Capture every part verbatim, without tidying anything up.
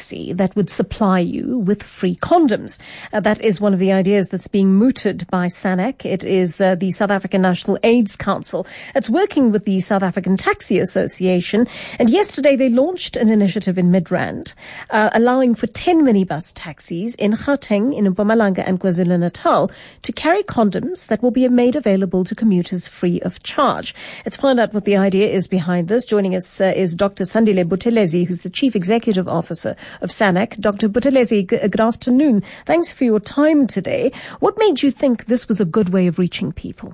taxi that would supply you with free condoms. Uh, that is one of the ideas that's being mooted by SANAC. It is uh, the South African National AIDS Council. It's working with the South African Taxi Association. And yesterday they launched an initiative in Midrand, uh, allowing for ten minibus taxis in Gauteng, in Mpumalanga and KwaZulu-Natal to carry condoms that will be made available to commuters free of charge. Let's find out what the idea is behind this. Joining us uh, is Doctor Sandile Buthelezi, who's the Chief Executive Officer of SANAC. Doctor Buthelezi, g- good afternoon. Thanks for your time today. What made you think this was a good way of reaching people?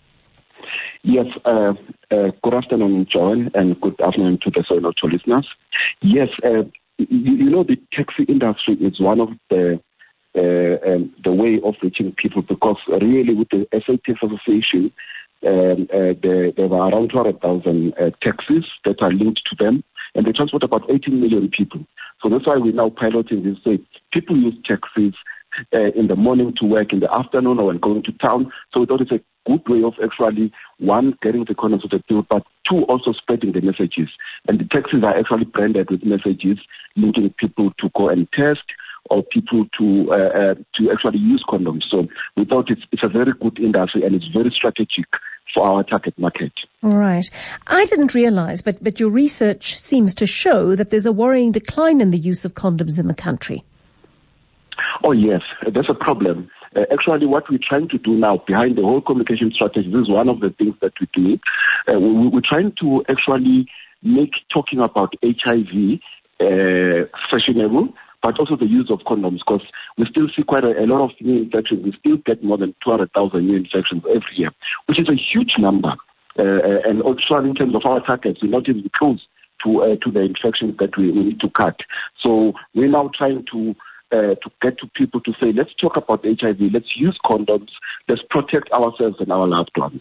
Yes, uh, uh, good afternoon, Joan, and good afternoon to the Soil Auto listeners. Yes, uh, you, you know, the taxi industry is one of the uh, um, the way of reaching people, because really with the S A T Association, um, uh, there, there were around two hundred thousand uh, taxis that are linked to them, and they transport about eighteen million people. So that's why we're now piloting this. So people use taxis uh, in the morning to work, in the afternoon, or when going to town. So we thought it's a good way of actually, one, getting the condoms to the people, but two, also spreading the messages. And the taxis are actually branded with messages linking people to go and test, or people to uh, uh, to actually use condoms. So we thought it's, it's a very good industry, and it's very strategic for our target market. Right. I didn't realize, but, but your research seems to show that there's a worrying decline in the use of condoms in the country. Oh, yes, that's a problem. Uh, actually, what we're trying to do now behind the whole communication strategy, this is one of the things that we do. Uh, we, we're trying to actually make talking about H I V uh, fashionable, but also the use of condoms, because we still see quite a, a lot of new infections. We still get more than two hundred thousand new infections every year, which is a huge number. Uh, and also in terms of our targets, we're not even close to uh, to the infections that we, we need to cut. So we're now trying to uh, to get to people to say, let's talk about H I V, let's use condoms, let's protect ourselves and our loved ones.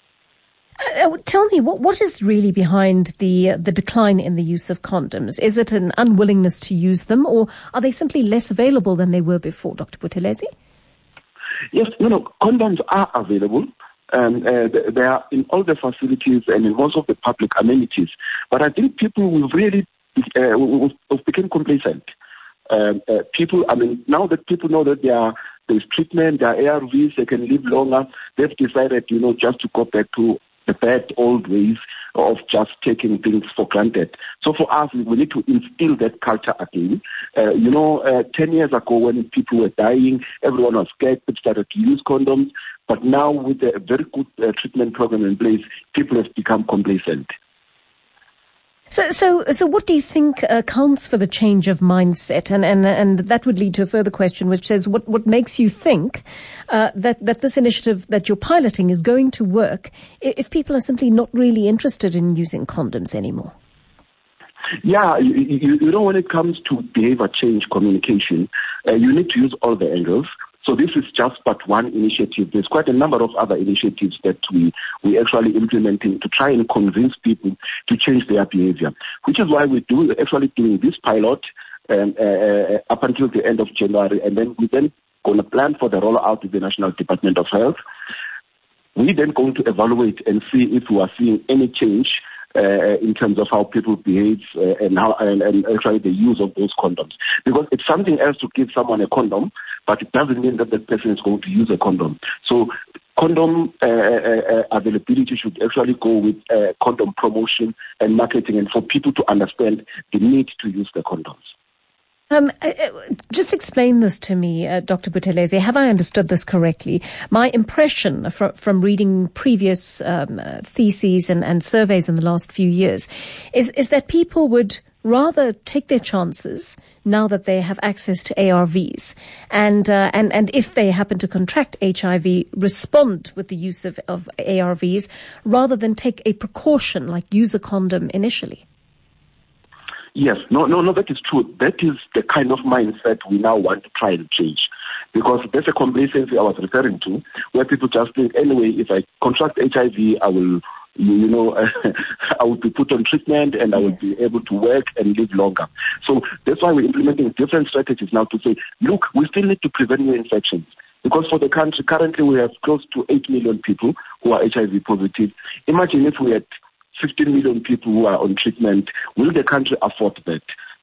Uh, tell me, what what is really behind the uh, the decline in the use of condoms? Is it an unwillingness to use them, or are they simply less available than they were before, Doctor Buthelezi? Yes, you know, condoms are available. Um, uh, they are in all the facilities and in most of the public amenities. But I think people will really uh, will, will become complacent. Um, uh, people, I mean, now that people know that there are, there's treatment, there are A R Vs, they can live longer, they've decided, you know, just to go back to the bad old ways of just taking things for granted. So for us, we need to instill that culture again. Uh, you know, uh, ten years ago when people were dying, everyone was scared, people started to use condoms. But now with a very good uh, treatment program in place, people have become complacent. So, so, so, what do you think uh, counts for the change of mindset? And, and, and that would lead to a further question, which says, what, what makes you think uh, that, that this initiative that you're piloting is going to work if people are simply not really interested in using condoms anymore? Yeah, you, you, you know, when it comes to behavior change communication, uh, you need to use all the angles. So this is just but one initiative. There's quite a number of other initiatives that we we actually implementing to try and convince people to change their behavior, which is why we do actually doing this pilot um, uh, up until the end of January, and then we then going to plan for the rollout with the National Department of Health. We then going to evaluate and see if we are seeing any change Uh, in terms of how people behave uh, and how and, and actually the use of those condoms, because it's something else to give someone a condom, but it doesn't mean that that person is going to use a condom. So condom uh, uh, availability should actually go with uh, condom promotion and marketing, and for people to understand the need to use the condoms. Um, uh, just explain this to me, uh, Doctor Buthelezi. Have I understood this correctly? My impression from, from reading previous um, uh, theses and, and surveys in the last few years is, is that people would rather take their chances now that they have access to A R Vs, and uh, and and if they happen to contract H I V, respond with the use of, of A R Vs rather than take a precaution like use a condom initially. Yes, no, no, no, that is true. That is the kind of mindset we now want to try and change. Because there's a complacency I was referring to, where people just think, anyway, if I contract H I V, I will, you know, I will be put on treatment and I will yes. be able to work and live longer. So that's why we're implementing different strategies now to say, look, we still need to prevent new infections. Because for the country, currently we have close to eight million people who are H I V positive. Imagine if we had fifteen million people who are on treatment. Will the country afford that?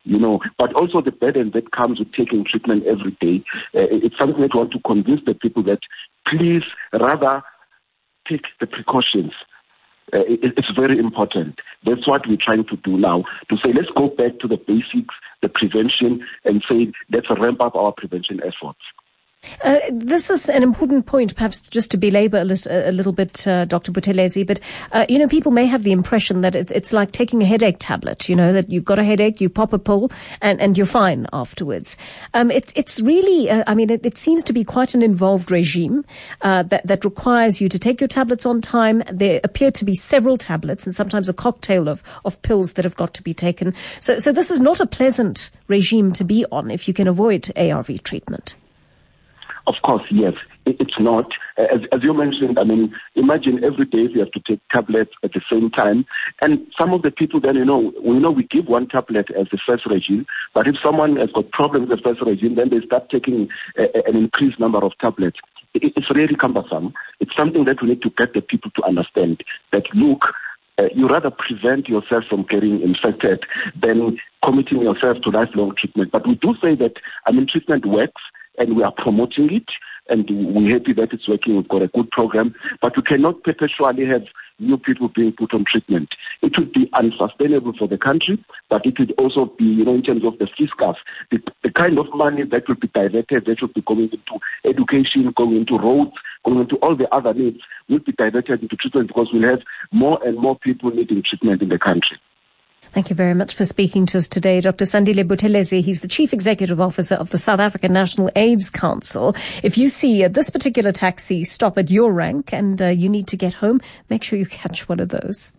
you know, but also the burden that comes with taking treatment every day. Uh, it's something that we want to convince the people that please rather take the precautions. Uh, it, it's very important. That's what we're trying to do now, to say let's go back to the basics, the prevention, and say let's ramp up our prevention efforts. Uh, this is an important point, perhaps just to belabor a little, a little bit, uh, Doctor Buthelezi, but, uh, you know, people may have the impression that it's, it's like taking a headache tablet, you know, that you've got a headache, you pop a pill, and, and you're fine afterwards. Um, it, it's really, uh, I mean, it, it seems to be quite an involved regime, uh, that, that requires you to take your tablets on time. There appear to be several tablets and sometimes a cocktail of, of pills that have got to be taken. So, so this is not a pleasant regime to be on if you can avoid A R V treatment. Of course, yes. It's not. As, as you mentioned, I mean, imagine every day you have to take tablets at the same time. And some of the people then, you know, we know we give one tablet as the first regime, but if someone has got problems with the first regime, then they start taking a, an increased number of tablets. It, it's really cumbersome. It's something that we need to get the people to understand that, look, Uh, you rather prevent yourself from getting infected than committing yourself to lifelong treatment. But we do say that, I mean, treatment works and we are promoting it and we're happy that it's working. We've got a good program, but we cannot perpetually have new people being put on treatment. It would be unsustainable for the country, but it would also be, you know, in terms of the fiscus, the, the kind of money that will be diverted, that will be going into education, going into roads, going into all the other needs, will be diverted into treatment because we'll have more and more people needing treatment in the country. Thank you very much for speaking to us today, Doctor Sandile Buthelezi. He's the Chief Executive Officer of the South African National AIDS Council. If you see uh, this particular taxi stop at your rank and uh, you need to get home, make sure you catch one of those.